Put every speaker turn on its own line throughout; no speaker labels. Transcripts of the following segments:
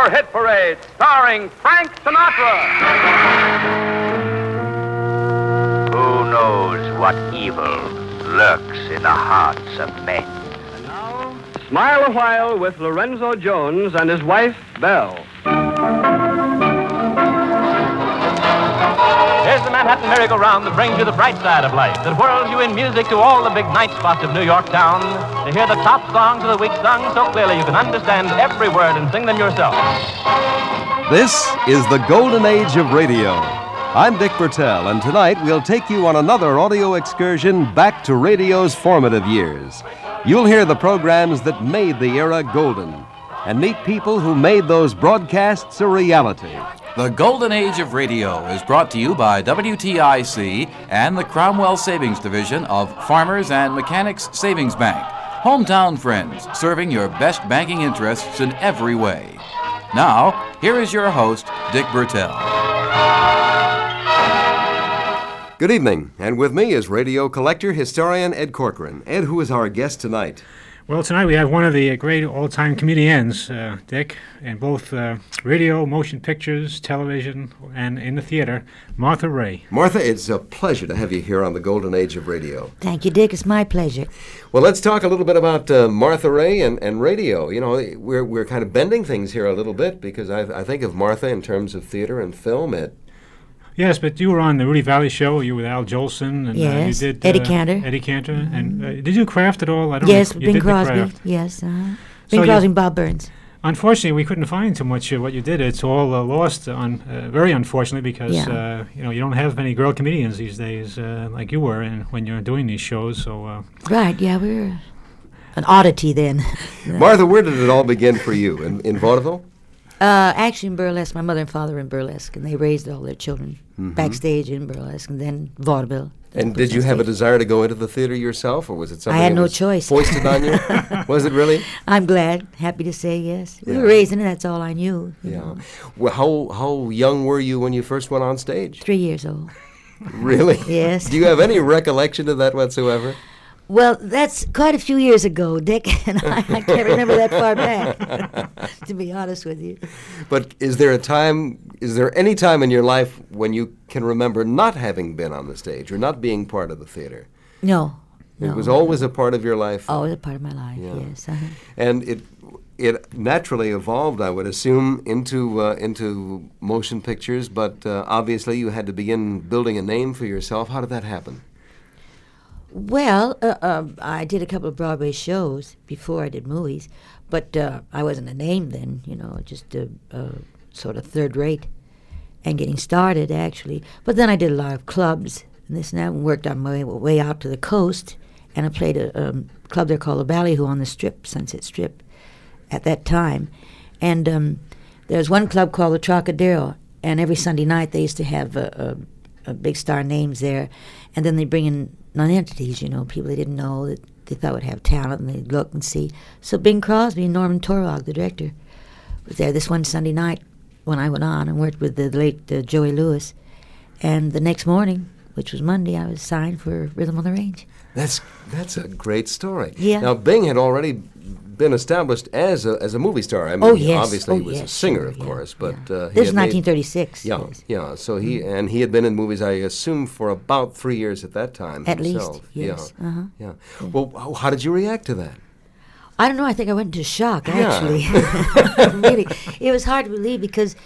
Our Hit Parade, starring Frank Sinatra.
Who knows what evil lurks in the hearts of men?
And now, Smile a While with Lorenzo Jones and his wife, Belle.
Here's the Manhattan merry-go-round that brings you the bright side of life, that whirls you in music to all the big night spots of New York town, to hear the top songs of the week sung so clearly you can understand every word and sing them yourself.
This is the golden age of radio. I'm Dick Bertel, and tonight we'll take you on another audio excursion back to radio's formative years. You'll hear the programs that made the era golden, and meet people who made those broadcasts a reality.
The Golden Age of Radio is brought to you by WTIC and the Cromwell Savings Division of Farmers and Mechanics Savings Bank. Hometown friends, serving your best banking interests in every way. Now, here is your host, Dick Bertel.
Good evening, and with me is radio collector, historian Ed Corcoran. Ed, who is our guest tonight?
Well, tonight we have one of the great all-time comedians, Dick, in both radio, motion pictures, television, and in the theater, Martha Raye.
Martha, it's a pleasure to have you here on the golden age of radio.
Thank you, Dick. It's my pleasure.
Well, let's talk a little bit about Martha Raye and radio. You know, we're kind of bending things here a little bit because I think of Martha in terms of theater and film.
Yes, but you were on the Rudy Valley Show. You were with Al Jolson. And,
yes,
you did,
Eddie Cantor.
Eddie Cantor. And did you do Kraft at all? I don't
yes,
know.
Bing Crosby. Yes, Bing Crosby and Bob Burns.
Unfortunately, we couldn't find too much what you did. It's all lost, very unfortunately, because you don't have many girl comedians these days like you were when you're doing these shows. So
right, yeah, we were an oddity then.
Martha, where did it all begin for you? In vaudeville?
Actually, in burlesque. My mother and father were in burlesque, and they raised all their children backstage in burlesque, and then vaudeville.
And did you have a desire to go into the theater yourself, or was it something
I had
that
no
was
choice.
Foisted on you? Was it really?
I'm glad, happy to say yes. We were raised in it, that's all I knew. You know.
Well, how young were you when you first went on stage?
3 years old.
Really?
Yes.
Do you have any recollection of that whatsoever?
Well, that's quite a few years ago, Dick, and I can't remember that far back, to be honest with you.
But is there any time in your life when you can remember not having been on the stage or not being part of the theater?
No.
It was always a part of your life?
Always a part of my life, yes.
And it naturally evolved, I would assume, into motion pictures, but obviously you had to begin building a name for yourself. How did that happen?
Well, I did a couple of Broadway shows before I did movies, but I wasn't a name then, just sort of third rate and getting started, actually. But then I did a lot of clubs and this and that and worked on my way out to the coast, and I played a club there called the Ballyhoo on the Strip, Sunset Strip, at that time. And there's one club called the Trocadero, and every Sunday night they used to have a big star names there, and then they bring in non-entities, people they didn't know that they thought would have talent, and they'd look and see. So Bing Crosby and Norman Torog, the director, was there this one Sunday night when I went on and worked with the late Joey Lewis. And the next morning, which was Monday, I was signed for Rhythm on the Range.
That's a great story.
Yeah.
Now, Bing had already been established as a movie star. I mean, obviously he was a singer, of course, but
this was 1936.
Yeah. So he had been in movies, I assume, for about 3 years at that time.
At
himself.
least, yes.
Yeah. Well, how did you react to that?
I don't know. I think I went into shock, actually. Really, it was hard to believe because,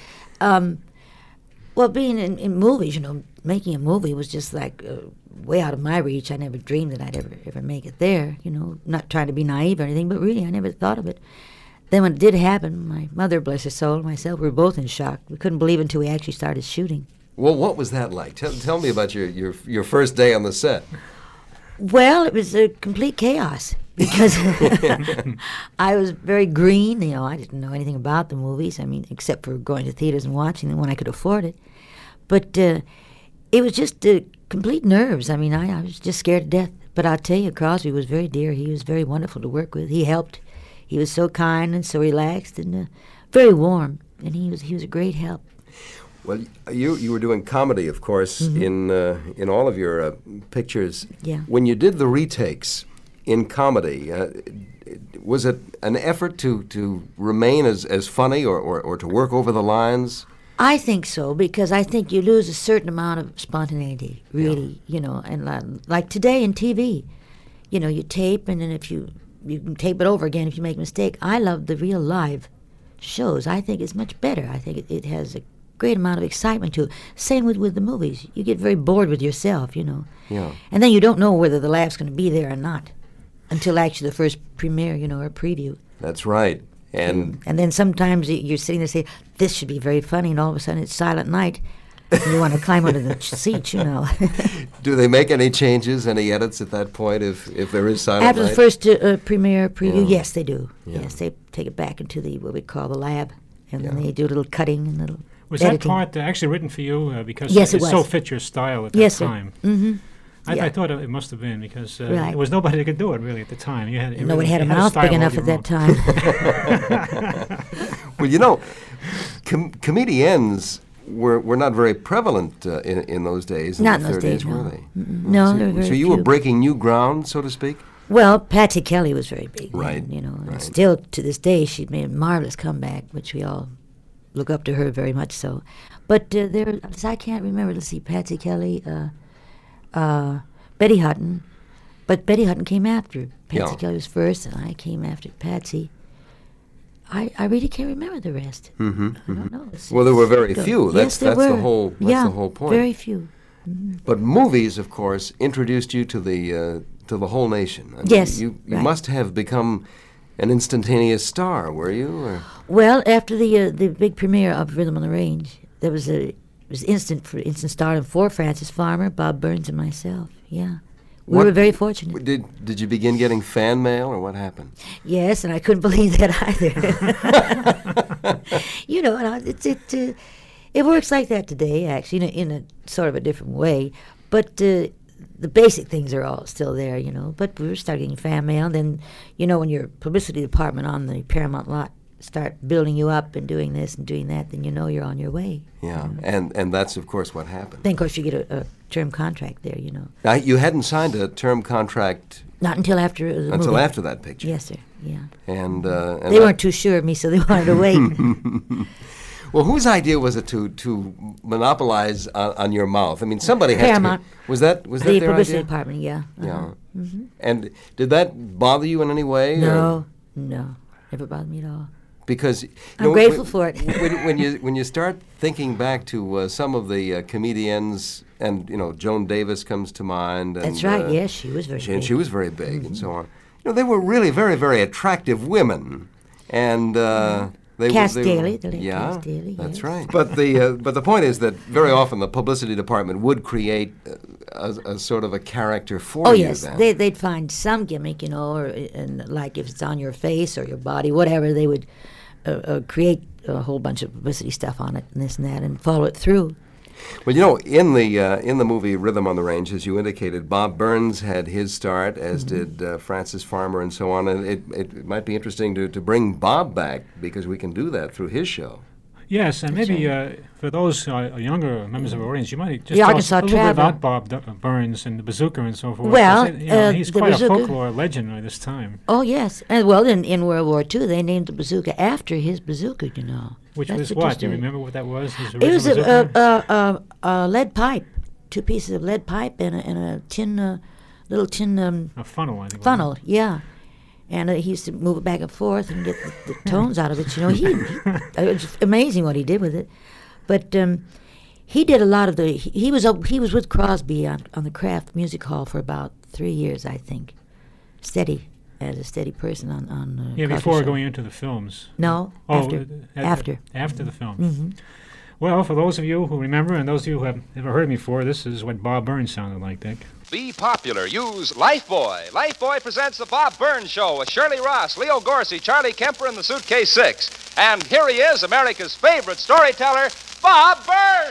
being in movies, making a movie was just like way out of my reach. I never dreamed that I'd ever make it there, not trying to be naive or anything, but really I never thought of it. Then when it did happen, my mother, bless her soul, and myself, we were both in shock. We couldn't believe it until we actually started shooting.
Well, what was that like? Tell me about your first day on the set.
Well, it was a complete chaos because I was very green. I didn't know anything about the movies, except for going to theaters and watching them when I could afford it. But it was just complete nerves. I was just scared to death. But I'll tell you, Crosby was very dear. He was very wonderful to work with. He helped. He was so kind and so relaxed and very warm. And he was a great help.
Well, you were doing comedy, of course, in all of your pictures.
Yeah.
When you did the retakes in comedy. Was it an effort to remain as funny or to work over the lines?
I think so, because I think you lose a certain amount of spontaneity, really, you know, and like today in TV, you know, you tape, and then if you can tape it over again if you make a mistake. I love the real live shows. I think it's much better. I think it has a great amount of excitement to it. Same with the movies. You get very bored with yourself, you know.
Yeah.
And then you don't know whether the laugh's going to be there or not until actually the first premiere, you know, or preview.
That's right. And
then sometimes you're sitting there saying, this should be very funny, and all of a sudden it's Silent Night, and you want to climb under the seat, you know.
do they make any changes, any edits at that point if there is Silent
After
Night?
the first premiere preview,
Yeah.
yes, they do.
Yeah.
Yes, they take it back into what we call the lab, and then
Yeah.
they do a little cutting and little
Was
editing.
that part actually written for you because
Yes,
it
it
so
was.
fit your style at that
Yes, sir.
time?
Mm-hmm.
I thought it must have been because
Right.
there was nobody that could do it really at the time. You had
Nobody had a
you
mouth
style
big
of
enough
your
at that
own.
time.
Well, you know, comedians were not very prevalent in those days.
Not
in
in
the
those
30s,
days,
were
no.
they?
No, there were very
So you were
few.
breaking new ground, so to speak?
Well, Patsy Kelly was very big, then,
Right,
you know, and
right.
still to this day she made a marvelous comeback, which we all look up to her very much so. But I can't remember. Let's see, Patsy Kelly, Betty Hutton, but Betty Hutton came after. Patsy
Yeah.
Kelly was first, and I came after Patsy. I really can't remember the rest.
Mm-hmm.
I don't know.
Well, there were very few.
Yes,
That's
there
the
were.
whole. That's
yeah,
the whole point.
very few.
But movies, of course, introduced you to the whole nation. I mean,
Yes,
you
right.
must have become an instantaneous star, were you? Or?
Well, after the big premiere of Rhythm on the Range, there was instant stardom for Francis Farmer, Bob Burns, and myself. Yeah, we were very fortunate.
Did you begin getting fan mail, or what happened?
Yes, and I couldn't believe that either. You know, and it works like that today, actually, in a sort of a different way. But the basic things are all still there, you know. But we were starting fan mail, and then, you know, when your publicity department on the Paramount lot start building you up and doing this and doing that, then you know you're on your way.
Yeah, and that's, of course, what happened.
Then, of course, you get a term contract there, you know.
Now, you hadn't signed a term contract
Not until after the
until
movie.
after that picture.
Yes, sir, yeah.
And
They weren't too sure of me, so they wanted to wait.
Well, whose idea was it to monopolize on your mouth? I mean, somebody has
Paramount.
to. Was that
The
their
publicity
idea?
department, yeah.
Yeah.
Mm-hmm.
And did that bother you in any way? or-
No, never bothered me at all.
Because you
I'm
know,
grateful for it.
when you start thinking back to some of the comedians, and you know, Joan Davis comes to mind. And,
That's right. Yes, she was very
and
big.
she was very big, and so on. You know, they were really very, very attractive women, and they
Cass
were,
Daly, the late
yeah,
Cass Daly,
that's
yes.
right. But the point is that very often the publicity department would create a sort of a character for
Oh
you.
yes,
then.
they'd find some gimmick, you know, and like if it's on your face or your body, whatever, they would create a whole bunch of publicity stuff on it and this and that, and follow it through.
Well, you know, in the movie Rhythm on the Range, as you indicated, Bob Burns had his start, as did Francis Farmer, and so on. And it might be interesting to bring Bob back, because we can do that through his show.
Yes, and maybe for those younger members of our audience, you might just
The
tell us
Arkansas
a little bit
Traveler.
about Bob Burns and the bazooka and so forth.
Well,
'Cause you know, he's
the
quite
bazooka-
a folklore legend by this time.
Oh yes, and well, in World War II, they named the bazooka after his bazooka, you know.
Which
That's
was
just
what? Do you
a-
remember what that was? His
It was
original bazooka?
a lead pipe, 2 pieces of lead pipe and a tin, little tin
A funnel, I think.
funnel, yeah. And he used to move it back and forth and get the tones out of it. You know, it was amazing what he did with it. But he did a lot of the. He was with Crosby on the Kraft Music Hall for about 3 years, I think, steady as a steady person on.
Yeah,
Crosby
before
show.
going into the films.
No,
Oh,
after.
After the films.
Mm-hmm.
Well, for those of you who remember, and those of you who have never heard me before, this is what Bob Burns sounded like, Dick.
Be popular. Use Lifebuoy. Lifebuoy presents The Bob Burns Show with Shirley Ross, Leo Gorsey, Charlie Kemper, and the Suitcase Six. And here he is, America's favorite storyteller, Bob Burns!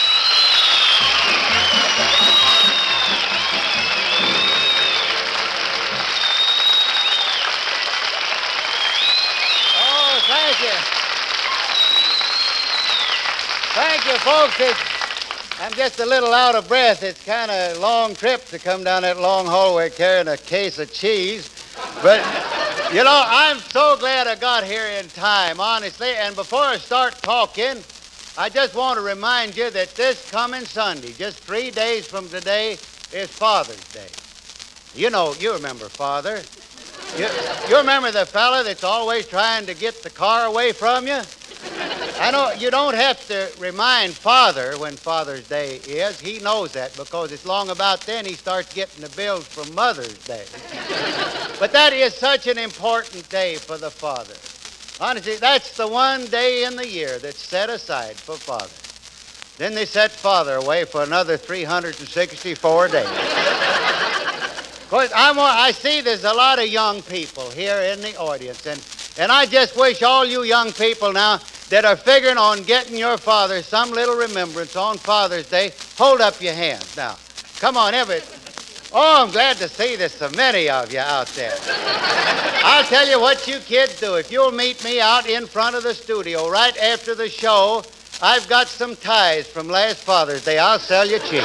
Oh, thank you. Thank you, folks. I'm just a little out of breath. It's kind of a long trip to come down that long hallway carrying a case of cheese. But, you know, I'm so glad I got here in time, honestly. And before I start talking, I just want to remind you that this coming Sunday, just 3 days from today, is Father's Day. You know, you remember Father. You remember the fella that's always trying to get the car away from you? I know you don't have to remind Father when Father's Day is. He knows that because it's long about then he starts getting the bills from Mother's Day. But that is such an important day for the father. Honestly, that's the one day in the year that's set aside for Father. Then they set Father away for another 364 days. Of course, I see there's a lot of young people here in the audience, and I just wish all you young people now that are figuring on getting your father some little remembrance on Father's Day, hold up your hands now. Come on, Oh, I'm glad to see there's so many of you out there. I'll tell you what you kids do. If you'll meet me out in front of the studio right after the show, I've got some ties from last Father's Day. I'll sell you cheap.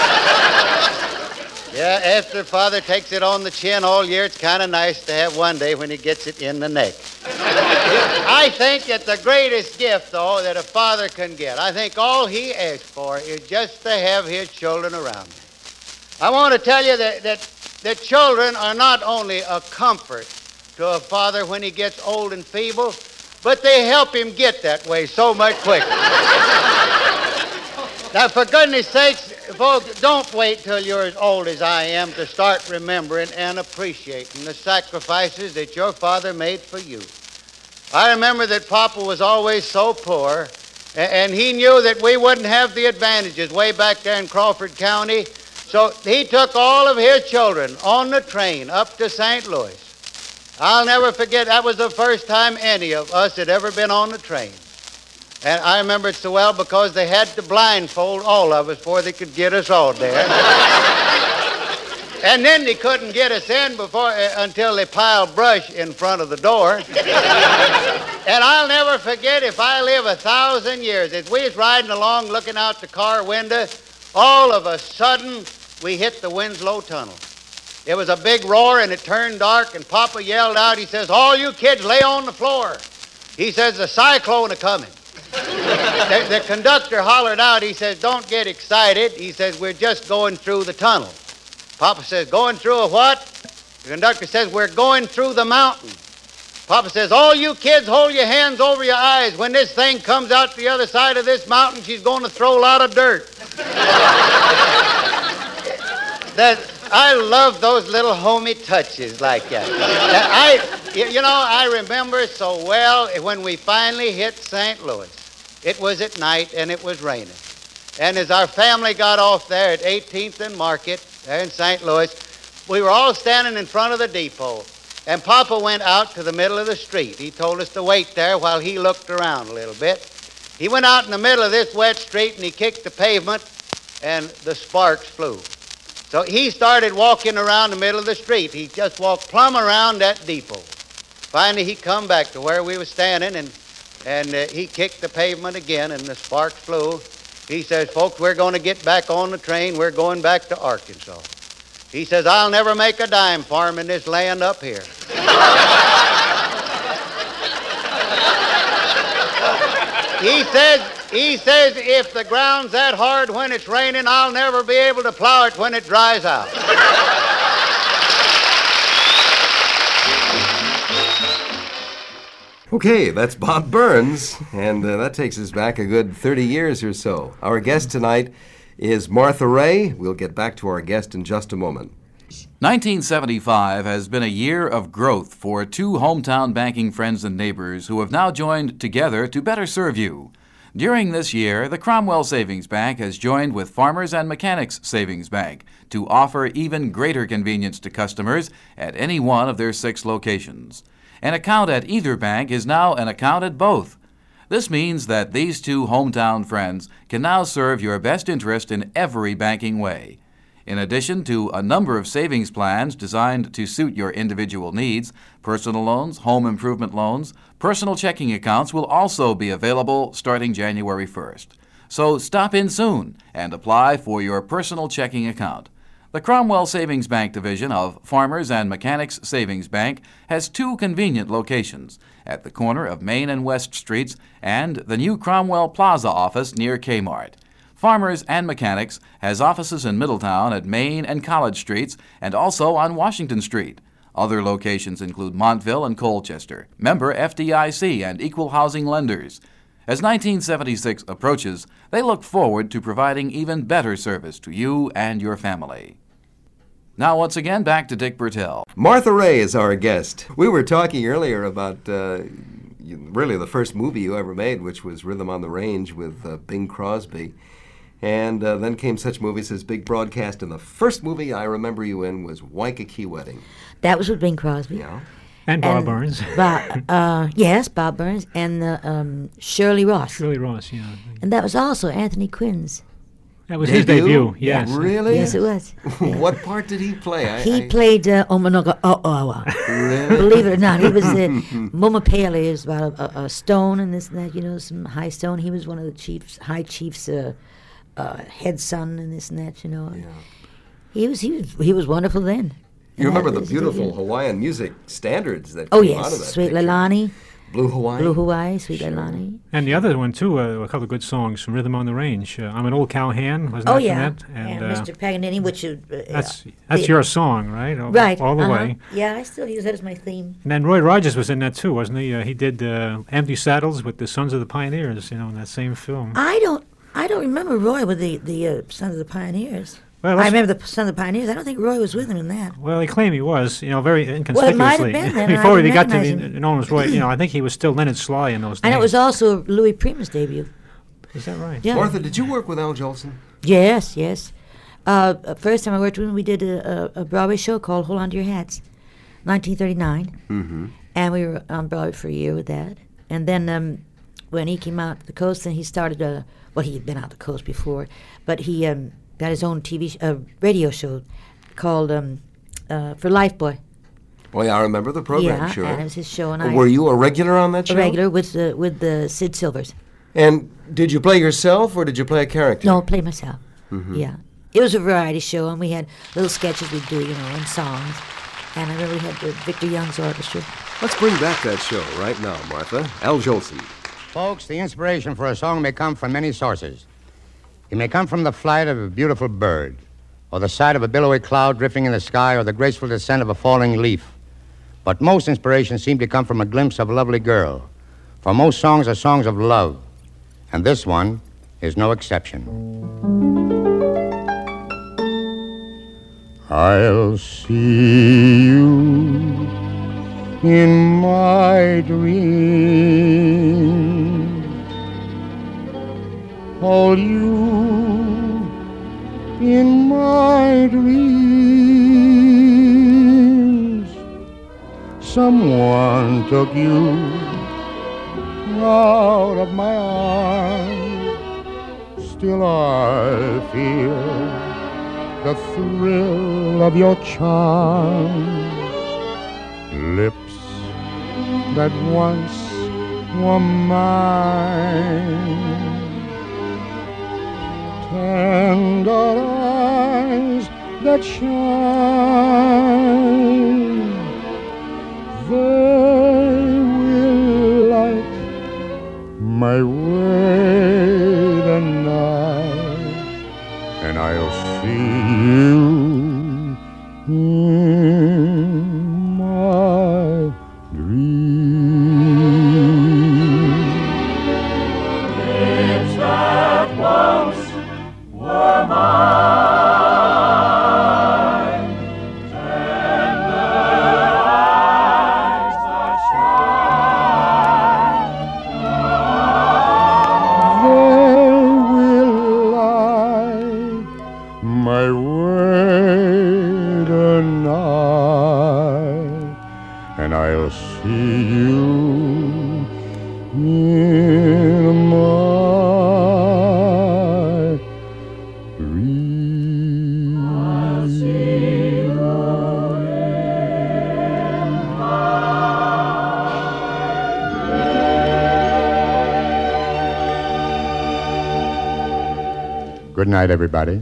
Yeah, after Father takes it on the chin all year, it's kind of nice to have one day when he gets it in the neck. I think that the greatest gift, though, that a father can get, I think all he asks for is just to have his children around him. I want to tell you that children are not only a comfort to a father when he gets old and feeble, but they help him get that way so much quicker. Now, for goodness sakes, folks, don't wait till you're as old as I am to start remembering and appreciating the sacrifices that your father made for you. I remember that Papa was always so poor, and he knew that we wouldn't have the advantages way back there in Crawford County, so he took all of his children on the train up to St. Louis. I'll never forget, that was the first time any of us had ever been on the train. And I remember it so well because they had to blindfold all of us before they could get us all there. And then they couldn't get us in until they piled brush in front of the door. And I'll never forget, if I live 1,000 years, as we was riding along looking out the car window, all of a sudden we hit the Winslow Tunnel. It was a big roar and it turned dark, and Papa yelled out, he says, "All you kids lay on the floor." He says, "The cyclone is coming." The conductor hollered out, he says, "Don't get excited." He says, "We're just going through the tunnel." Papa says, "Going through a what?" The conductor says, "We're going through the mountain." Papa says, "All you kids hold your hands over your eyes. When this thing comes out the other side of this mountain, she's going to throw a lot of dirt." I love those little homey touches like that. I remember so well when we finally hit St. Louis. It was at night and it was raining. And as our family got off there at 18th and Market, there in St. Louis, we were all standing in front of the depot. And Papa went out to the middle of the street. He told us to wait there while he looked around a little bit. He went out in the middle of this wet street and he kicked the pavement and the sparks flew. So he started walking around the middle of the street. He just walked plumb around that depot. Finally, he come back to where we were standing, and he kicked the pavement again, and the sparks flew. He says, "Folks, we're going to get back on the train. We're going back to Arkansas." He says, "I'll never make a dime farm in this land up here." He says, "If the ground's that hard when it's raining, I'll never be able to plow it when it dries out."
Okay, that's Bob Burns, and that takes us back a good 30 years or so. Our guest tonight is Martha Raye. We'll get back to our guest in just a moment.
1975 has been a year of growth for two hometown banking friends and neighbors who have now joined together to better serve you. During this year, the Cromwell Savings Bank has joined with Farmers and Mechanics Savings Bank to offer even greater convenience to customers at any one of their 6 locations. An account at either bank is now an account at both. This means that these two hometown friends can now serve your best interest in every banking way. In addition to a number of savings plans designed to suit your individual needs, personal loans, home improvement loans, personal checking accounts will also be available starting January 1st. So stop in soon and apply for your personal checking account. The Cromwell Savings Bank division of Farmers and Mechanics Savings Bank has 2 convenient locations at the corner of Main and West Streets and the new Cromwell Plaza office near Kmart. Farmers and Mechanics has offices in Middletown at Main and College Streets and also on Washington Street. Other locations include Montville and Colchester, member FDIC and equal housing lenders. As 1976 approaches, they look forward to providing even better service to you and your family. Now, once again, back to Dick Bertel.
Martha Raye is our guest. We were talking earlier about really the first movie you ever made, which was Rhythm on the Range with Bing Crosby. And then came such movies as Big Broadcast, and the first movie I remember you in was Waikiki Wedding.
That was with Bing Crosby.
Yeah.
And Bob Burns.
Yes, Bob Burns, and Shirley Ross.
Shirley Ross, yeah.
And that was also Anthony Quinn's.
That was his debut, yes.
Really?
Yes, it was. Yeah.
What part did he play?
He played Omanoga O'Awa.
Really?
Believe it or not, he was Moma Paley is about a stone and this and that, you know, some high stone. He was one of the high chiefs' head son and this and that, you know. Yeah. He was wonderful then.
You remember the beautiful Hawaiian music standards that
came
out of that
Sweet
picture.
Leilani.
Blue Hawaii.
Blue Hawaii, Sweet Leilani.
And the other one, too, a couple of good songs from Rhythm on the Range. I'm an Old Cowhand, wasn't that from that?
And Mr. Paganini, which is...
that's your song, right? All the way.
Yeah, I still use that as my theme.
And then Roy Rogers was in that, too, wasn't he? He did Empty Saddles with the Sons of the Pioneers, you know, in that same film.
I don't remember Roy with the Sons of the Pioneers.
Well,
I remember the Sons of the Pioneers. I don't think Roy was with him in that.
Well, he claimed he was, you know, very inconspicuously.
Well, it might have been then.
Before he got to be known as Roy, you know, I think he was still Leonard Sly in those days.
And it was also Louis Prima's debut.
Is that right?
Yeah.
Martha, did you work with Al Jolson?
Yes. First time I worked with him, we did a Broadway show called Hold On to Your Hats, 1939. Mm-hmm. And we were on Broadway for a year with that. And then when he came out to the coast, then he started he had been out the coast before, but he got his own radio show called For Life Boy.
Well, yeah, I remember the program,
yeah,
sure.
and it was his show. And
were you a regular on that show?
A regular with the Sid Silvers.
And did you play yourself or did you play a character?
No, play myself. Mm-hmm. Yeah. It was a variety show, and we had little sketches we'd do, you know, and songs. And I really had the Victor Young's orchestra.
Let's bring back that show right now, Martha. Al Jolson.
Folks, the inspiration for a song may come from many sources. It may come from the flight of a beautiful bird, or the sight of a billowy cloud drifting in the sky, or the graceful descent of a falling leaf. But most inspirations seem to come from a glimpse of a lovely girl. For most songs are songs of love, and this one is no exception. I'll see you in my dreams. Hold you in my dreams. Someone took you out of my arms. Still I feel the thrill of your charm. Lips that once were mine. Tender eyes that shine, they will light my way tonight, and I'll see you in my dreams. Lips that once were mine, tender eyes that shine, they will light my way tonight. Good night, everybody.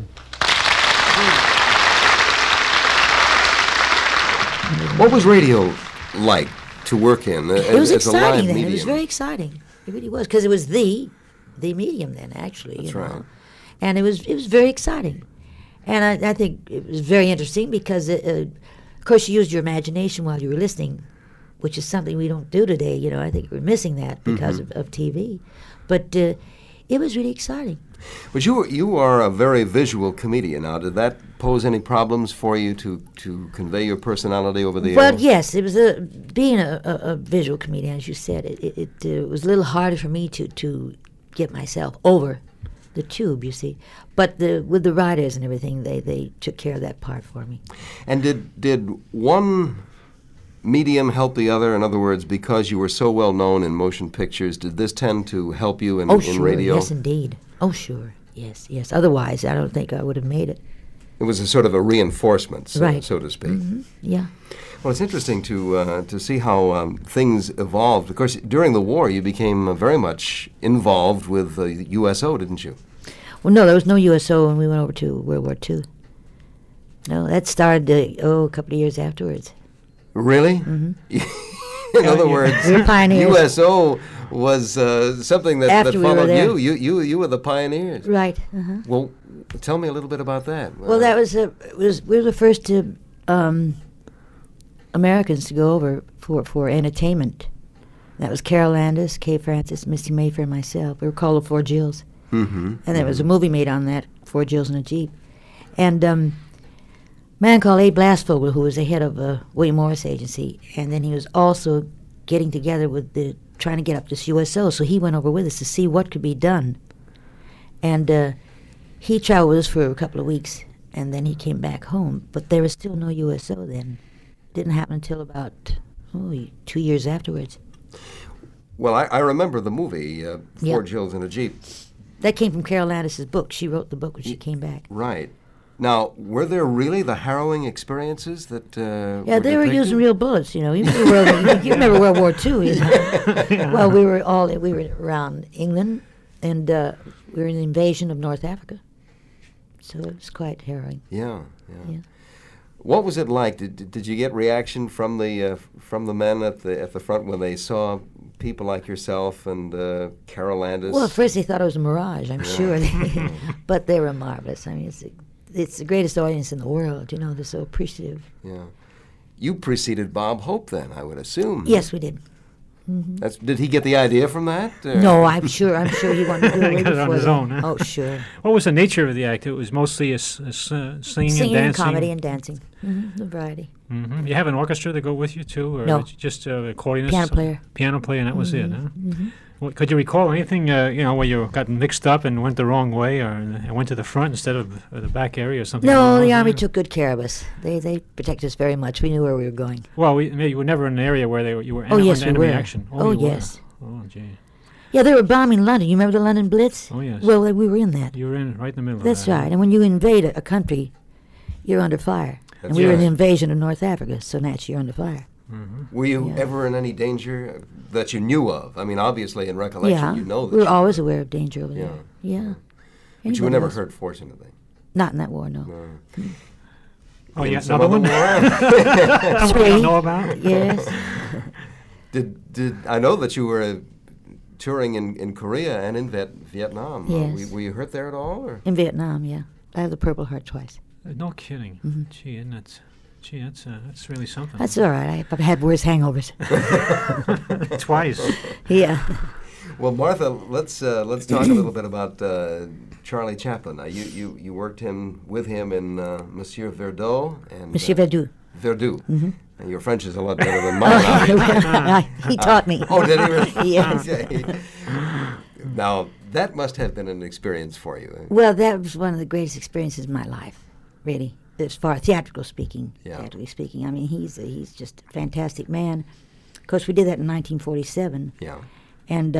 What was radio like to work in?
It was
as a live
exciting then.
medium?
It was very exciting. It really was, because it was the medium then, actually.
That's right.
And it was very exciting. And I think it was very interesting because, of course, you used your imagination while you were listening, which is something we don't do today. You know, I think we're missing that because of TV. But it was really exciting.
But you are a very visual comedian now. Did that pose any problems for you to convey your personality over the air?
Well, yes, it was being a visual comedian, as you said. It was a little harder for me to get myself over the tube, you see. But with the writers and everything, they took care of that part for me.
And did one medium help the other? In other words, because you were so well known in motion pictures, did this tend to help you in radio?
Yes, indeed. Oh, sure. Yes. Otherwise, I don't think I would have made it.
It was a sort of a reinforcement, so to speak.
Mm-hmm. Yeah.
Well, it's interesting to see how things evolved. Of course, during the war, you became very much involved with the USO, didn't you?
Well, no, there was no USO when we went over to World War II. No, that started, a couple of years afterwards.
Really?
Mm-hmm.
In other words,
we were pioneers.
USO was something that followed you. You were the pioneers.
Right. Uh-huh.
Well, tell me a little bit about that.
Well, that was we were the first Americans to go over for entertainment. That was Carol Landis, Kay Francis, Misty Mayfair, and myself. We were called the Four Jills.
Mm-hmm.
And there was a movie made on that, Four Jills in a Jeep. And a man called Abe Blasfogel, who was the head of William Morris Agency, and then he was also getting together with trying to get up this USO, so he went over with us to see what could be done. And he traveled with us for a couple of weeks, and then he came back home. But there was still no USO then. Didn't happen until about 2 years afterwards.
Well, I remember the movie, Four Jills in a Jeep.
That came from Carol Landis' book. She wrote the book when she came back.
Right. Now, were there really the harrowing experiences that
Yeah, they were using real bullets, you know. You remember World War II, you know. Well, we were around England, and we were in the invasion of North Africa. So it was quite harrowing.
Yeah. What was it like? Did you get reaction from the men at the front when they saw people like yourself and Carol Landis?
Well, at first they thought it was a mirage, I'm sure. But they were marvelous. I mean, it's the greatest audience in the world. You know, they're so appreciative.
Yeah. You preceded Bob Hope then, I would assume.
Yes, we did. Mm-hmm.
Did he get the idea from that?
No, I'm sure he wanted to do it
on his own. Huh?
Oh, sure.
What was the nature of the act? It was mostly singing and dancing?
Comedy and dancing. The variety.
Mm-hmm. You have an orchestra to go with you, too? Or
no.
Just accordionists?
Piano player,
and that was it, huh?
Mm-hmm.
Well, could you recall anything, where you got mixed up and went the wrong way or went to the front instead of the back area or something?
No, the Army took good care of us. They protected us very much. We knew where we were going.
Well, you were never in an area where you were
yes,
enemy
we were.
action.
Oh, yes.
Oh, gee.
Yeah, they were bombing London. You remember the London Blitz?
Oh, yes.
Well, we were in that.
You were right in the middle
That's
of that.
right. And when you invade a country, you're under fire. And we were in the invasion of North Africa, so naturally you're under fire.
Mm-hmm. Were you ever in any danger that you knew of? I mean, obviously, in recollection, you know that.
We were always aware of danger over there. Yeah.
But you were never hurt, fortunately.
Not in that war, no.
Oh, yeah, another one?
Three.
I don't know about?
Yes.
Did I know that you were touring in Korea and in Vietnam?
Yes.
Were you hurt there at all? Or?
In Vietnam, yeah. I have the Purple Heart twice.
No kidding.
Mm-hmm.
Gee, that's really something.
That's all right. I've had worse hangovers.
Twice.
Yeah.
Well, Martha, let's talk a little bit about Charlie Chaplin. Now, you worked with him in Monsieur Verdoux and
Monsieur Verdoux.
Verdoux. Mm-hmm. And your French is a lot better than mine.
He taught me.
Oh, did he really?
Yes.
Okay. Now, that must have been an experience for you.
Well, that was one of the greatest experiences of my life, really, as far as theatrically speaking. I mean, he's just a fantastic man. Of course, we did that in 1947.
Yeah.
And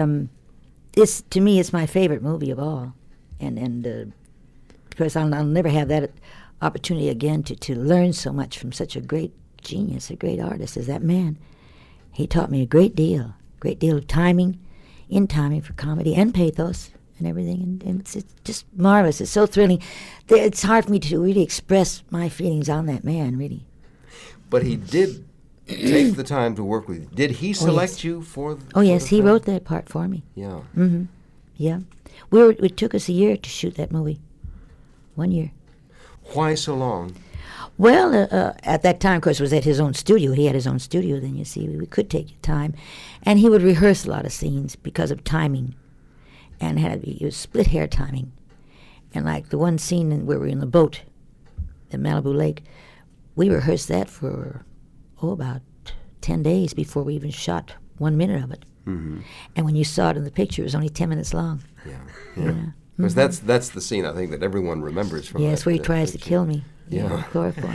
to me, it's my favorite movie of all. And because I'll never have that opportunity again to learn so much from such a great genius, a great artist as that man. He taught me a great deal of timing for comedy and pathos and everything, and it's just marvelous. It's so thrilling. It's hard for me to really express my feelings on that man, really.
But he did take the time to work with you. Did he select you for?
Oh yes, he wrote that part for me.
Yeah.
Mm-hmm. Yeah. It took us a year to shoot that movie. 1 year.
Why so long?
Well, at that time, of course, it was at his own studio. He had his own studio then, you see. We could take time. And he would rehearse a lot of scenes because of timing. And it was split-hair timing. And like the one scene where we were in the boat at Malibu Lake, we rehearsed that for, about 10 days before we even shot 1 minute of it. Mm-hmm. And when you saw it in the picture, it was only 10 minutes long.
Yeah. Because that's the scene, I think, that everyone remembers from
Yes, where he tries to kill me.
Yeah.
Chloroform.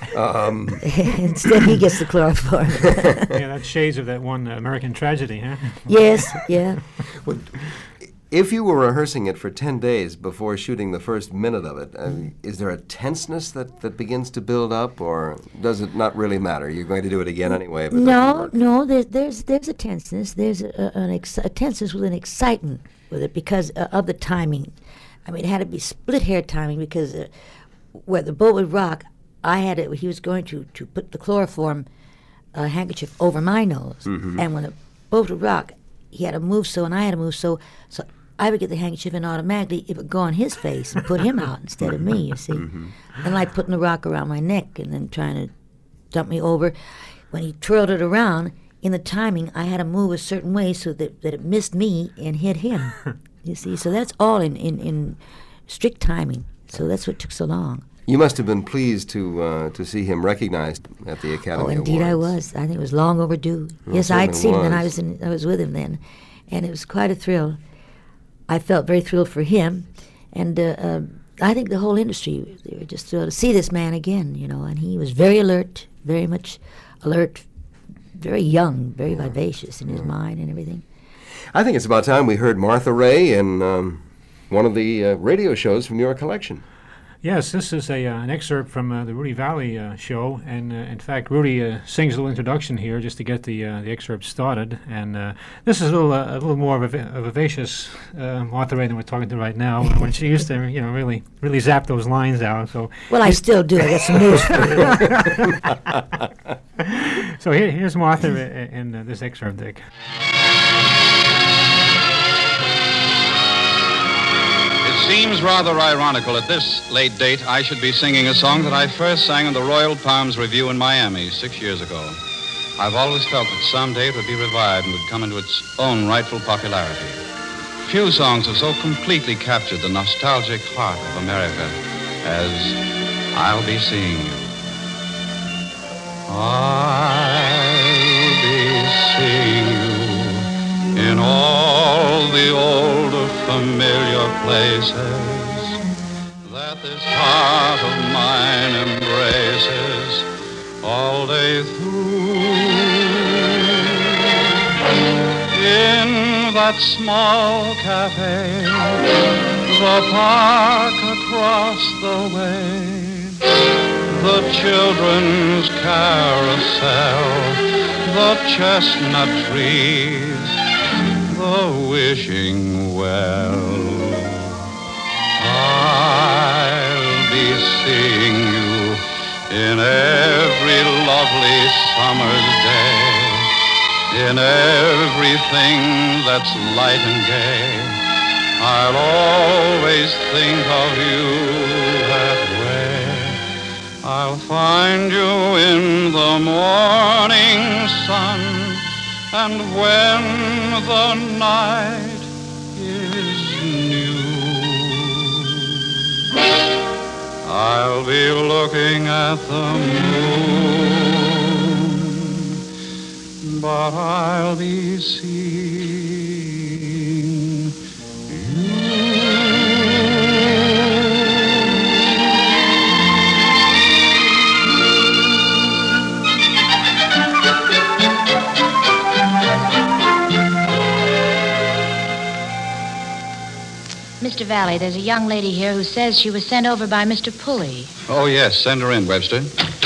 Instead, he gets the chloroform.
Yeah, that's shades of that one American Tragedy, huh?
Yes, yeah.
Well, if you were rehearsing it for 10 days before shooting the first minute of it, is there a tenseness that begins to build up, or does it not really matter? You're going to do it again anyway. But
no. There's a tenseness. There's a tenseness with an excitement with it because of the timing. I mean, it had to be split-hair timing because where the boat would rock, he was going to put the chloroform handkerchief over my nose. Mm-hmm. And when the boat would rock, he had to move so, and I had to move so I would get the handkerchief, and automatically it would go on his face and put him out instead of me, you see. Mm-hmm. And like putting the rock around my neck and then trying to dump me over. When he twirled it around, in the timing, I had to move a certain way so that it missed me and hit him, you see. So that's all in strict timing. So that's what took so long.
You must have been pleased to see him recognized at the Academy Awards.
Oh, indeed I was. I think it was long overdue.
Well,
yes, I'd seen him, and I was with him then, and it was quite a thrill. I felt very thrilled for him, and I think the whole industry, they were just thrilled to see this man again, and he was very alert, very much alert, very young, very vivacious in his mind and everything.
I think it's about time we heard Martha Raye in one of the radio shows from your collection.
Yes, this is an excerpt from the Rudy Valley show, and in fact, Rudy sings a little introduction here just to get the excerpt started. And this is a little more of a vivacious Martha Raye than we're talking to right now. When she used to, really zap those lines out. So
well, I still do. I got some news for you.
So here's Martha in this excerpt, Dick.
Seems rather ironical at this late date I should be singing a song that I first sang in the Royal Palms Review in Miami 6 years ago. I've always felt that someday it would be revived and would come into its own rightful popularity. Few songs have so completely captured the nostalgic heart of America as I'll Be Seeing You. I'll be seeing you in all the old familiar places that this heart of mine embraces all day through. In that small cafe, the park across the way, the children's carousel, the chestnut trees, the wishing well. I'll be seeing you in every lovely summer's day, in everything that's light and gay. I'll always think of you that way. I'll find you in the morning sun, and when the night is new, I'll be looking at the moon, but I'll be seeing you.
Mr. Valley, there's a young lady here who says she was sent over by Mr. Pulley.
Oh, yes. Send her in, Webster.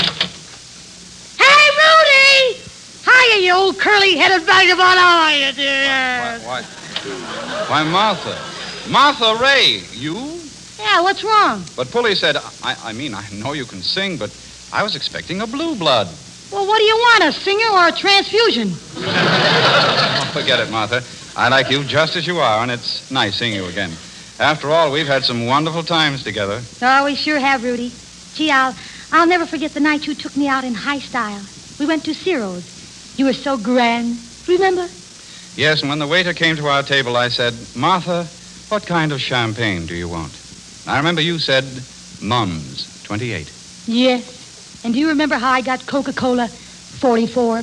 Hey, Rudy! Hiya, you old curly-headed vagabond. How are you, dear?
Why, Martha. Martha Ray, you?
Yeah, what's wrong?
But Pulley said, I mean, I know you can sing, but I was expecting a blue blood.
Well, what do you want, a singer or a transfusion?
Oh, forget it, Martha. I like you just as you are, and it's nice seeing you again. After all, we've had some wonderful times together.
Oh, we sure have, Rudy. Gee, I'll never forget the night you took me out in high style. We went to Ciro's. You were so grand. Remember?
Yes, and when the waiter came to our table, I said, Martha, what kind of champagne do you want? I remember you said, Mums, 28.
Yes. And do you remember how I got Coca-Cola 44?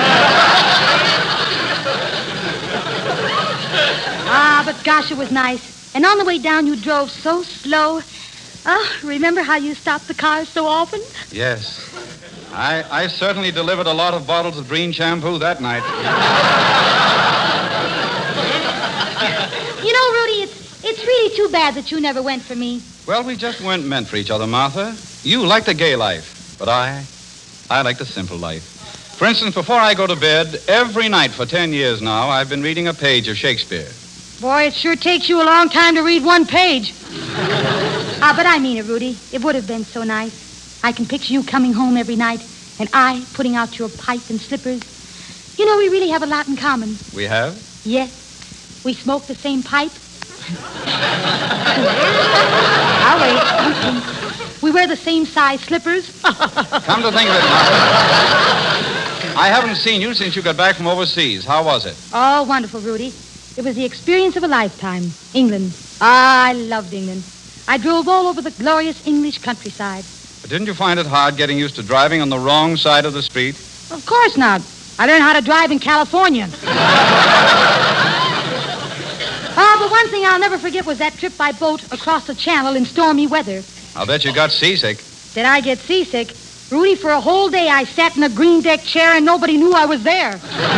But gosh, it was nice. And on the way down, you drove so slow. Oh, remember how you stopped the car so often?
Yes. I certainly delivered a lot of bottles of green shampoo that night.
You know, Rudy, it's really too bad that you never went for me.
Well, we just weren't meant for each other, Martha. You like the gay life, but I like the simple life. For instance, before I go to bed, every night for 10 years now, I've been reading a page of Shakespeare.
Boy, it sure takes you a long time to read one page. But I mean it, Rudy. It would have been so nice. I can picture you coming home every night and I putting out your pipe and slippers. You know, we really have a lot in common.
We have?
Yes. We smoke the same pipe. I'll wait. We wear the same size slippers.
Come to think of it, Martha, I haven't seen you since you got back from overseas. How was it?
Oh, wonderful, Rudy. It was the experience of a lifetime. England. I loved England. I drove all over the glorious English countryside.
But didn't you find it hard getting used to driving on the wrong side of the street?
Of course not. I learned how to drive in California. But one thing I'll never forget was that trip by boat across the channel in stormy weather.
I'll bet you got seasick.
Did I get seasick? Rudy, for a whole day I sat in a green deck chair and nobody knew I was there.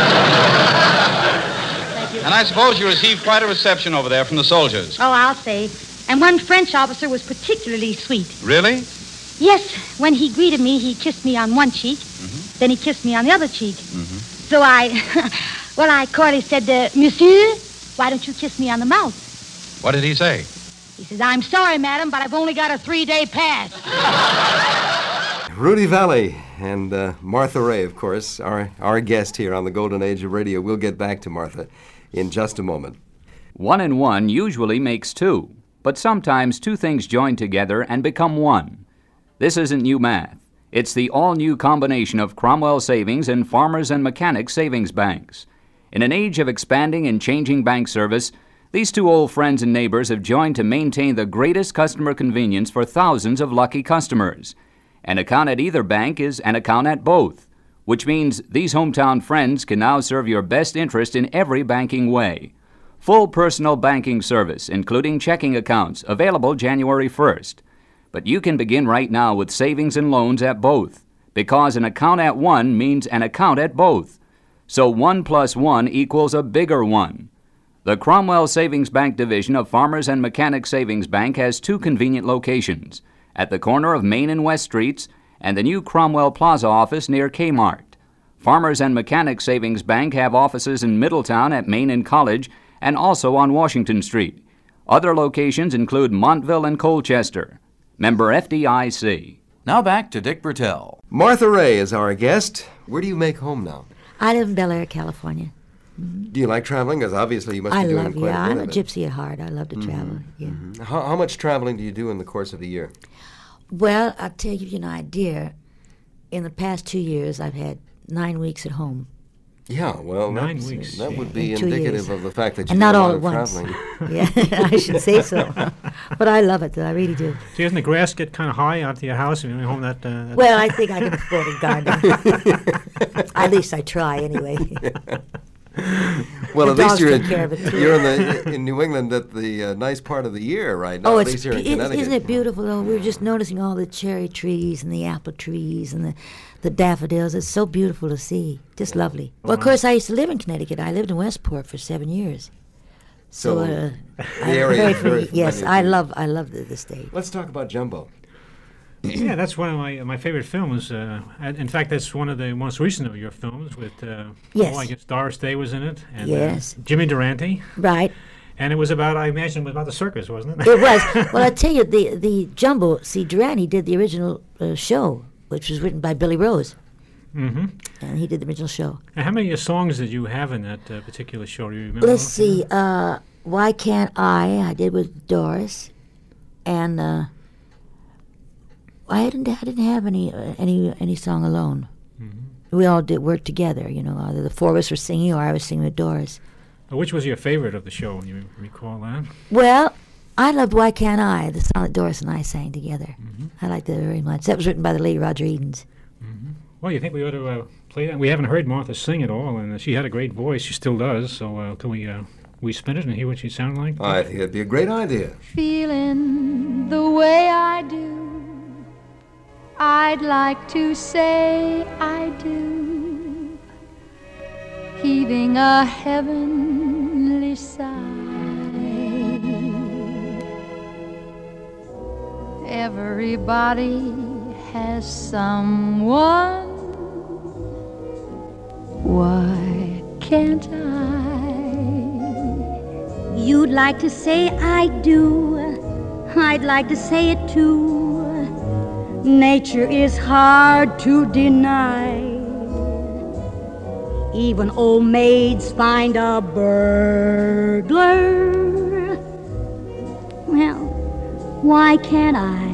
And I suppose you received quite a reception over there from the soldiers.
Oh, I'll say. And one French officer was particularly sweet.
Really?
Yes. When he greeted me, he kissed me on one cheek. Mm-hmm. Then he kissed me on the other cheek. Mm-hmm. So I coyly said, Monsieur, why don't you kiss me on the mouth?
What did he say?
He says, I'm sorry, madam, but I've only got a 3-day pass.
Rudy Valley and Martha Ray, of course, our guest here on the Golden Age of Radio. We'll get back to Martha in just a moment.
1 and 1 usually makes 2, but sometimes 2 things join together and become 1. This isn't new math. It's the all-new combination of Cromwell Savings and Farmers and Mechanics Savings Banks. In an age of expanding and changing bank service, these 2 old friends and neighbors have joined to maintain the greatest customer convenience for thousands of lucky customers. An account at either bank is an account at both, which means these hometown friends can now serve your best interest in every banking way. Full personal banking service, including checking accounts, available January 1st. But you can begin right now with savings and loans at both, because an account at one means an account at both. So 1 + 1 equals a bigger 1. The Cromwell Savings Bank division of Farmers and Mechanics Savings Bank has 2 convenient locations, at the corner of Main and West Streets and the new Cromwell Plaza office near Kmart. Farmers and Mechanics Savings Bank have offices in Middletown at Main and College and also on Washington Street. Other locations include Montville and Colchester. Member FDIC.
Now back to Dick Bertel.
Martha Ray is our guest. Where do you make home now?
I live in Bel Air, California.
Do you like traveling? Because obviously you must be doing quite a bit of it.
I'm a gypsy at heart. I love to travel. Yeah.
Mm-hmm. How much traveling do you do in the course of the year?
Well, I'll tell you an idea. In the past 2 years, I've had 9 weeks at home.
Yeah, well,
9 weeks.
That would be
In 2
indicative
years.
of the fact that you
and
do
not
a
all
lot
at
of
once.
traveling.
Yeah, I should say so. But I love it, though. I really do.
So doesn't the grass get kind of high out to your house when you're home that
Well, I think I can afford a garden. At least I try, anyway.
Well,
The
at least
dogs
you're
take care of it, too.
you're in New England at the nice part of the year right now.
Oh,
at least here in Connecticut.
isn't it beautiful, though? We were just noticing all the cherry trees and the apple trees and the daffodils. It's so beautiful to see. Just lovely. Well, of course, I used to live in Connecticut. I lived in Westport for 7 years. So
the
I'm
area
very
is very
familiar. Yes,
familiar to
I love the state.
Let's talk about Jumbo.
Yeah, that's one of my favorite films. In fact, that's one of the most recent of your films with,
Yes.
I guess Doris Day was in it. And,
Yes.
Jimmy Durante.
Right.
And it was about, I imagine, it was about the circus, wasn't it?
It was. Well, I tell you, the Jumbo, see, Durante did the original show, which was written by Billy Rose.
Mm-hmm.
And he did the original show.
And how many songs did you have in that particular show? Do you remember?
Let's see. Why Can't I did with Doris. And I didn't have any song alone. Mm-hmm. We all did work together, you know. Either the four of us were singing or I was singing with Doris.
Which was your favorite of the show? Can you recall that?
Well, I loved Why Can't I, the song that Doris and I sang together. Mm-hmm. I liked that very much. That was written by the late Roger Edens.
Mm-hmm. Well, you think we ought to play that? We haven't heard Martha sing at all, and she had a great voice. She still does. So can we spin it and hear what she sounded like?
I think it'd be a great idea.
Feeling the way I do, I'd like to say I do, heaving a heavenly sigh. Everybody has someone. Why can't I?
You'd like to say I do. I'd like to say it too. Nature is hard to deny. Even old maids find a burglar. Well, why can't I?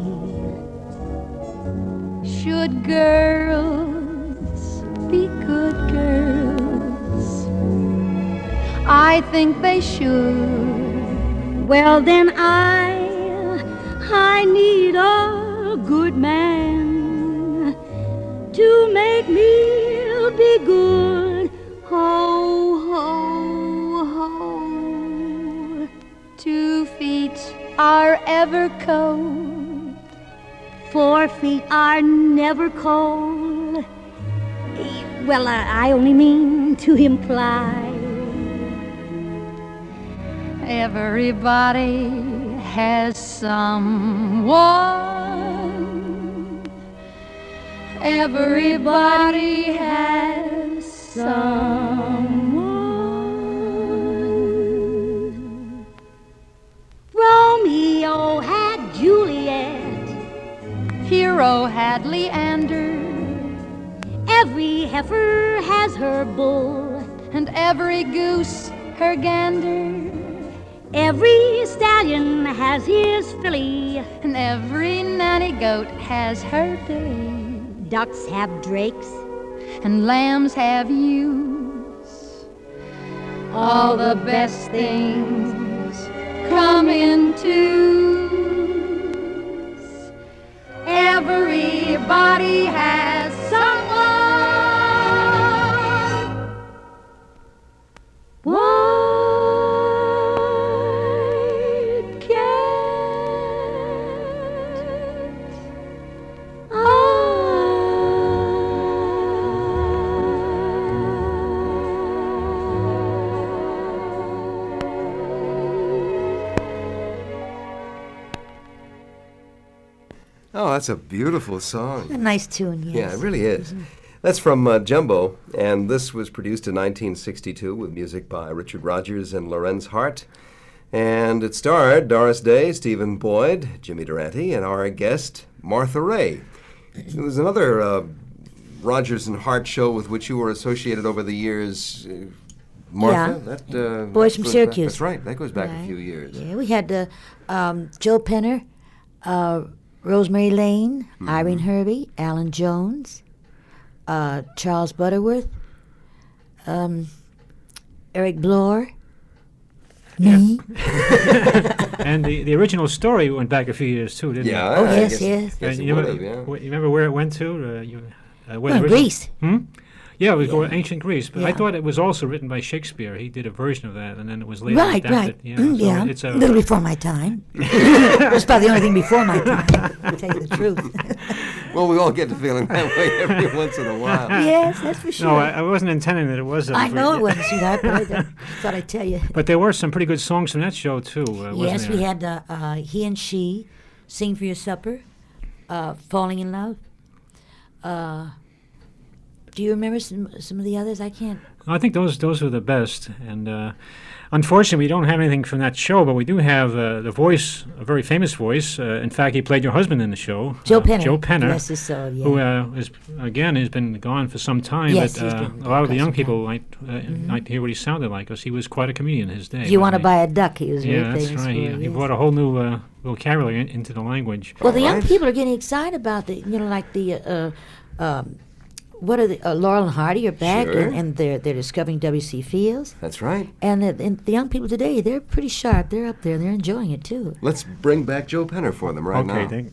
Should girls be good girls? I think they should.
Well, then I need a good man to make me be good. Ho, ho, ho.
2 feet are ever cold.
4 feet are never cold. Well, I only mean to imply.
Everybody has someone. Everybody has someone.
Romeo had Juliet.
Hero had Leander.
Every heifer has her bull.
And every goose her gander.
Every stallion has his filly.
And every nanny goat has her day.
Ducks have drakes.
And lambs have ewes. All the best things come in twos. Everybody has someone.
Oh, that's a beautiful song.
A nice tune, yes.
Yeah, it really is. Mm-hmm. That's from Jumbo, and this was produced in 1962 with music by Richard Rodgers and Lorenz Hart. And it starred Doris Day, Stephen Boyd, Jimmy Durante, and our guest, Martha Raye. There was another Rodgers and Hart show with which you were associated over the years, Martha.
Yeah.
That,
Boys from Syracuse.
That's right. That goes back a few years.
Yeah, we had Joe Penner, Rosemary Lane, Irene Herbie, Alan Jones, Charles Butterworth, Eric Blore, me.
And the original story went back a few years too, didn't it?
Yeah.
Oh, yes, yes.
Yes,
you remember where it went to?
Greece.
Yeah, it was going ancient Greece, but I thought it was also written by Shakespeare. He did a version of that, and then it was later adapted.
Right.
Yeah, so it's
a little before my time. It was probably the only thing before my time, to tell you the truth.
Well, we all get to feeling that way every once in a while.
Yes, that's for sure.
No, I wasn't intending that it was.
I know it wasn't, sweetheart, but I thought I'd tell you.
But there were some pretty good songs from that show, too,
yes,
there?
We had He and She, Sing for Your Supper, Falling in Love. Do you remember some of the others? I can't.
I think those were the best. And unfortunately, we don't have anything from that show, but we do have the voice, a very famous voice. In fact, he played your husband in the show.
Joe Penner.
Joe Penner.
Bless his soul, yeah.
Who, has been gone for some time.
Yes,
but
he's been
a lot of the young people might hear what he sounded like, because he was quite a comedian in his day.
If you want to buy a duck, he was very famous
that's right.
for.
He brought a whole new vocabulary into the language.
Well, the young people are getting excited about what are the Laurel and Hardy are back,
Sure.
and they're discovering W.C. Fields.
That's right.
And the young people today, they're pretty sharp. They're up there, and they're enjoying it, too.
Let's bring back Joe Penner for them right now.
Okay,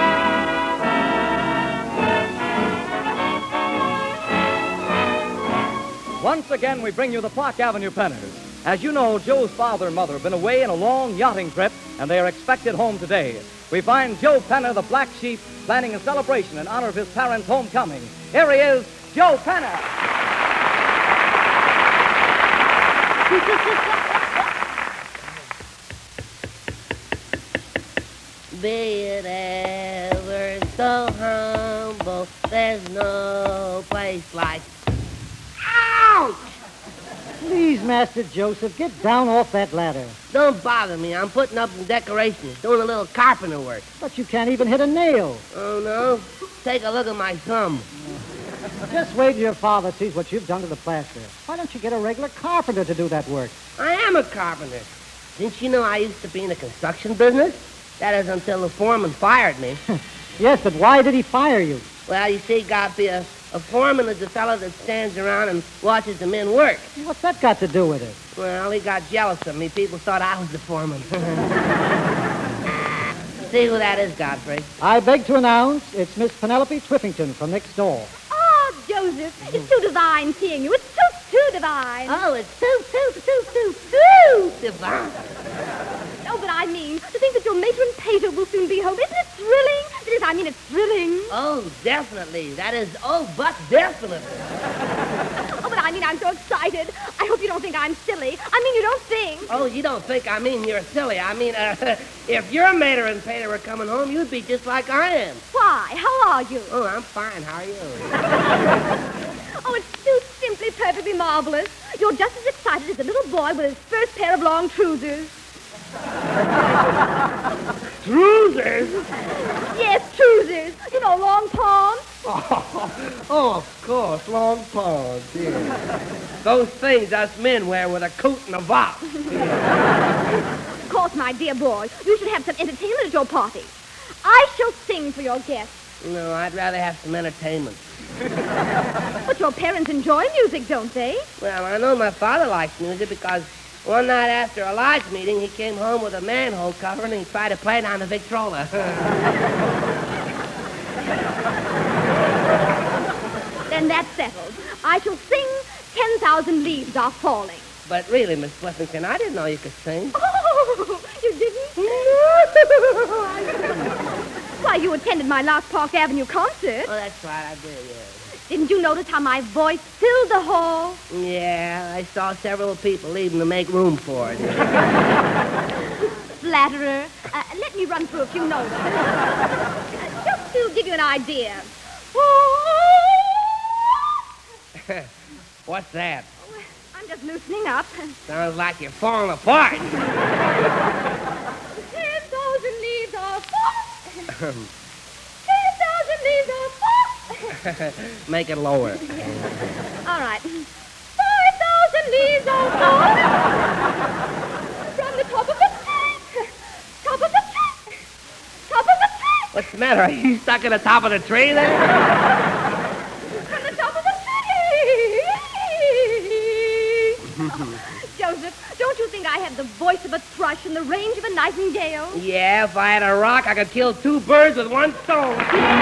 Once again, we bring you the Park Avenue Penners. As you know, Joe's father and mother have been away on a long yachting trip, and they are expected home today. We find Joe Penner, the black sheep, planning a celebration in honor of his parents' homecoming. Here he is, Joe Penner.
Be it ever so humble, there's no place like... Ouch!
Please, Master Joseph, get down off that ladder.
Don't bother me. I'm putting up some decorations, doing a little carpenter work.
But you can't even hit a nail.
Oh, no? Take a look at my thumb.
Just wait till your father sees what you've done to the plaster. Why don't you get a regular carpenter to do that work?
I am a carpenter. Didn't you know I used to be in the construction business? That is until the foreman fired me.
Yes, but why did he fire you?
Well, you see, Godfrey, a foreman is a fellow that stands around and watches the men work.
What's that got to do with it?
Well, he got jealous of me. People thought I was the foreman. See who that is, Godfrey.
I beg to announce it's Miss Penelope Twiffington from next door.
Oh, Joseph, it's too divine seeing you. It's too divine.
Oh, it's too divine.
Oh, but I mean, to think that your matron Pater will soon be home. Isn't it thrilling? That is, I mean, it's thrilling.
Oh, definitely. That is, but definitely.
Oh, but I mean, I'm so excited. I hope you don't think I'm silly. I mean, you don't think.
Oh, you don't think I mean you're silly. I mean, if your mater and Pater were coming home, you'd be just like I am.
Why? How are you?
Oh, I'm fine. How are you?
Oh, it's too simply perfectly marvelous. You're just as excited as a little boy with his first pair of long trousers.
Trousers?
Yes, trousers. You know, long pawns.
Oh, of course, long pawns. Yeah. Those things us men wear with a coat and a box.
Of course, my dear boy, you should have some entertainment at your party. I shall sing for your guests.
No, I'd rather have some entertainment.
But your parents enjoy music, don't they?
Well, I know my father likes music because one night after a lodge meeting, he came home with a manhole cover and he tried to play it on the Victrola.
Then that's settled. I shall sing 10,000 Leaves Are Falling.
But really, Miss Flippington, I didn't know you could sing.
Oh, you didn't? Why, you attended my last Park Avenue concert.
Oh, that's right, I did, yeah.
Didn't you notice how my voice filled the hall?
Yeah, I saw several people leaving to make room for it.
Flatterer. Let me run through a few notes. Just to give you an idea.
What's that?
Oh, I'm just loosening up.
Sounds like you're falling apart.
10,000 leaves are falling. 10,000 leaves are falling.
Make it lower.
All right. 5,000 leaves are falling from the top of the tree. Top of the tree. Top of the tree.
What's the matter? Are you stuck in the top of the tree there?
From the top of the tree. Joseph, don't you think I have the voice of a thrush and the range of a nightingale?
Yeah, if I had a rock, I could kill two birds with one stone.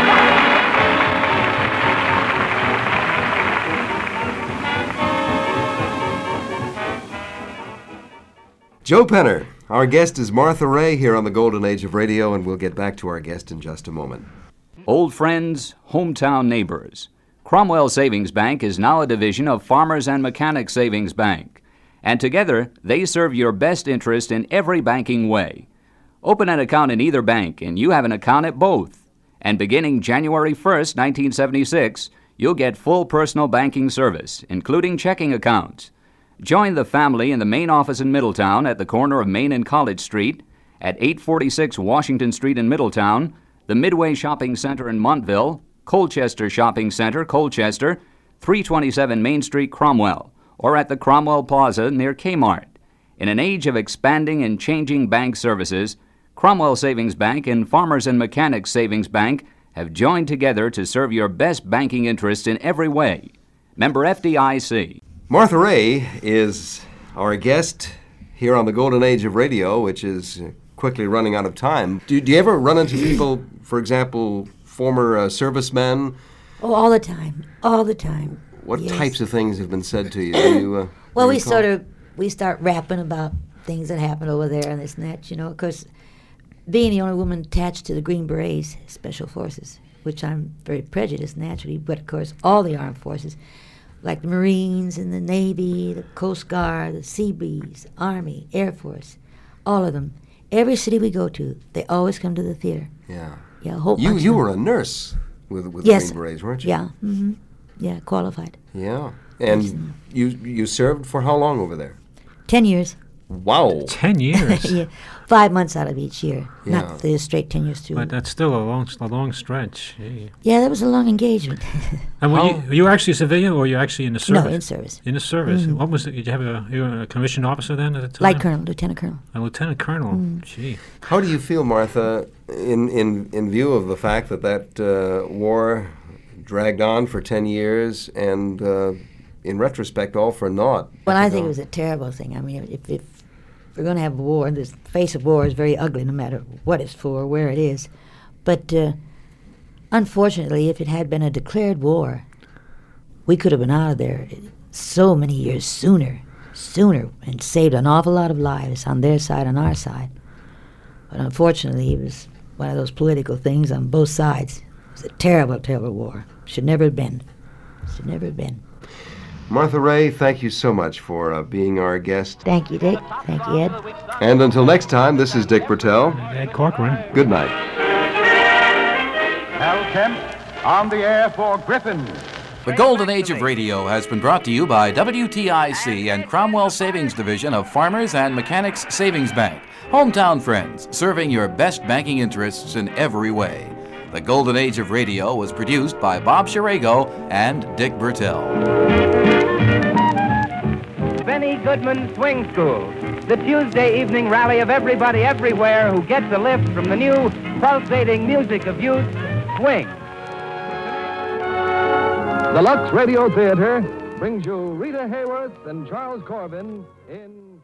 Joe Penner. Our guest is Martha Ray here on the Golden Age of Radio, and we'll get back to our guest in just a moment.
Old friends, hometown neighbors. Cromwell Savings Bank is now a division of Farmers and Mechanics Savings Bank, and together they serve your best interest in every banking way. Open an account in either bank, and you have an account at both. And beginning January 1st, 1976, You'll get full personal banking service, including checking accounts. Join the family in the main office in Middletown at the corner of Main and College Street, at 846 Washington Street in Middletown, the Midway Shopping Center in Montville, Colchester Shopping Center, Colchester, 327 Main Street, Cromwell, or at the Cromwell Plaza near Kmart. In an age of expanding and changing bank services, Cromwell Savings Bank and Farmers and Mechanics Savings Bank have joined together to serve your best banking interests in every way. Member FDIC.
Martha Raye is our guest here on the Golden Age of Radio, which is quickly running out of time. Do you ever run into people, for example, former servicemen?
Oh, all the time. All the time.
What
Yes.
types of things have been said to you? Do you
Well,
do
we
you recall?
start rapping about things that happened over there and this and that, you know, because being the only woman attached to the Green Berets, Special Forces, which I'm very prejudiced naturally, but of course all the armed forces, like the Marines and the Navy, the Coast Guard, the Seabreeze, Army, Air Force, all of them. Every city we go to, they always come to the theater.
Yeah.
Yeah, a whole bunch
You
of them.
were a nurse with
Yes.
Green Berets, weren't you?
Yeah. Mm-hmm. Yeah, qualified.
Yeah. And you served for how long over there?
10 years.
Wow.
10 years?
Yeah, 5 months out of each year.
Yeah.
Not the straight 10 years, too.
But that's still a long stretch. Gee.
Yeah, that was a long engagement.
And were you actually a civilian, or were you actually in the service?
No, in service.
In the service.
Mhm.
What was it? Did you have you were a commissioned officer then at the time?
Light Colonel, Lieutenant Colonel.
A lieutenant colonel.
Mm.
Gee.
How do you feel, Martha, in view of the fact that war dragged on for 10 years and, in retrospect, all for naught?
Well, I think it was a terrible thing. I mean, if we're going to have war, the face of war is very ugly no matter what it's for, where it is. But unfortunately, if it had been a declared war, we could have been out of there so many years sooner, and saved an awful lot of lives on their side and our side. But unfortunately, it was one of those political things on both sides. It was a terrible, terrible war. Should never have been. Should never have been.
Martha Raye, thank you so much for being our guest.
Thank you, Dick. Thank you, Ed.
And until next time, this is Dick Bertel.
Ed Corcoran.
Good night.
Hal Kemp on the air for Griffin.
The Golden Age of Radio has been brought to you by WTIC and Cromwell Savings Division of Farmers and Mechanics Savings Bank. Hometown friends, serving your best banking interests in every way. The Golden Age of Radio was produced by Bob Shirago and Dick Bertel.
Benny Goodman Swing School, the Tuesday evening rally of everybody everywhere who gets a lift from the new pulsating music of youth, swing. The Lux Radio Theater brings you Rita Hayworth and Charles Corbin in